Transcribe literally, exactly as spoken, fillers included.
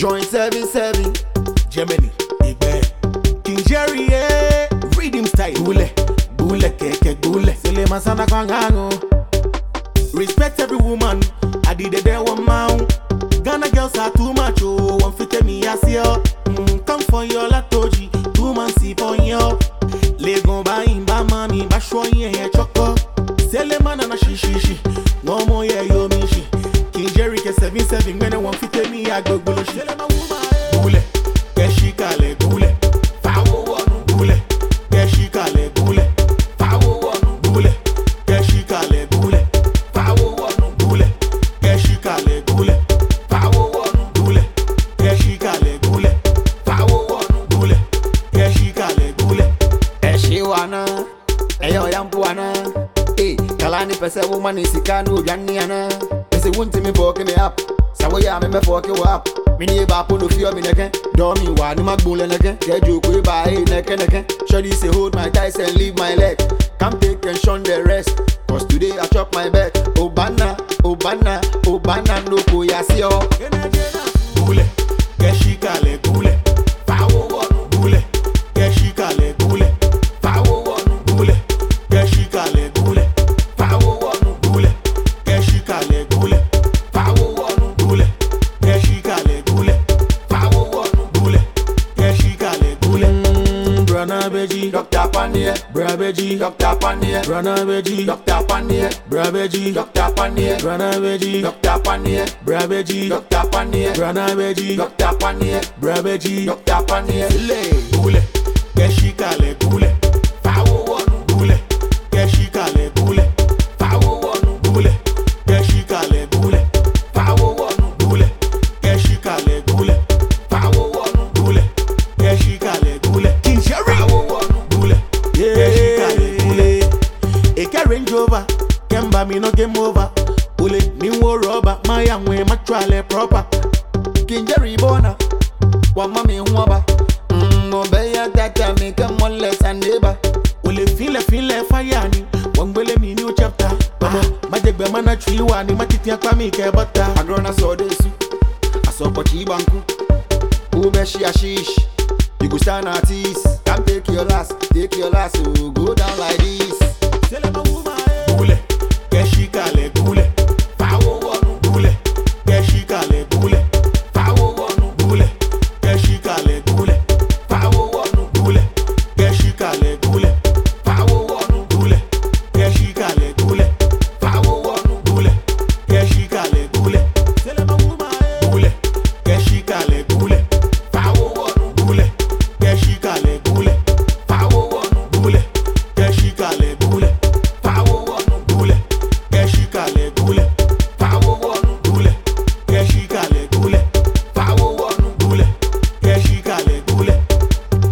Joint seven seven. Germany, Igbe, King Jerry, eh, Rhythm style, Gule, Gule, Keke, Gule, Sele Masana Kwangango. Respect every woman, I did it there one man. Ghana girls are too much, oh, one fit me as yo. Mm, come for your latoji, two man see for yo. Lego ba imba mami, ba shwoye ye choko. Sele manana shi shi shi, no more ye yo mishi. King Jerry ke seven seven, when one fit me I go gulu shi. Gule, Keshikale Gule, Fawo wonu Gule, Keshikale Gule, Fawo wonu Gule, Keshikale Gule, Fawo wonu Gule, Keshikale Gule, Fawo wonu Gule, Keshikale Gule, Fawo wonu Gule, Keshikale Gule. Eshiwana, eyo yampuana. Eh, kalani pese woman isikanu janiana. Pese wunti me boke me up. Sawo ya me me fuck you up. Me ni ba po no fear me neke. Do me wa ni magbole neke. Get you kwe ba hey neke neke. Shawty say hold my thighs and leave my leg. Come take and shun the rest. Cause today I chop my back. Obana, Obana, Obana no ko ya si o. Gule, Keshikale Gule, Fawo wonu Gule, Keshikale Gule, Fawo wonu Gule, Keshikale Gule, Fawo wonu Gule, Keshikale Gule, Fawo wonu Gule, Keshikale Gule, Fawo wonu Gule, Keshikale Gule. Brana Beji, Doctor Panier, Bra Beji, Doctor Panier, Brana Beji, Doctor Panier, Bra Beji, Doctor Panier, Brana Beji, Doctor Panier, Bra Beji, Doctor Panier, Brana Beji, Doctor Panier, Bra Beji, Doctor Panier. Gule, Keshikale Gule, Fawo wonu Gule, Keshikale Gule, Fawo wonu Gule, Keshikale Gule, Fawo wonu Gule, Keshikale Gule, Fawo wonu Gule, Keshikale Gule. King Jerry, Fawo wonu Gule, Keshikale Gule. Eke Range Rover, Kemba me no game over. Ule ni wo rubber, my young way matrale proper. King Jerry Bona, wa mami huaba. Mm, obeya tata me come on let's and neighbor. Ule feel feel fire ni, wangwele mi new chapter. Mama, majegbe mana chiliwa ni matiti ya kwa mi ke butter. Agrona so desu, aso pochi banku. Ubeshi ashish, you go stand artist. Come take your last, take your last, so go down like this. Tell him a woman.